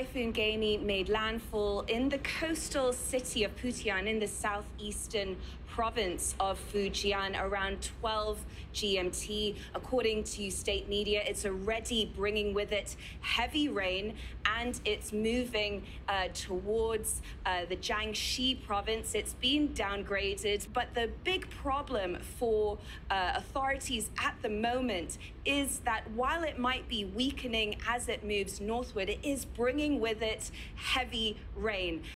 Typhoon Gani made landfall in the coastal city of Putian in the southeastern province of Fujian around 12 GMT. According to state media, it's already bringing with it heavy rain, and it's moving towards the Jiangxi province. It's been downgraded, but the big problem for authorities at the moment is that while it might be weakening as it moves northward, it is bringing with it heavy rain.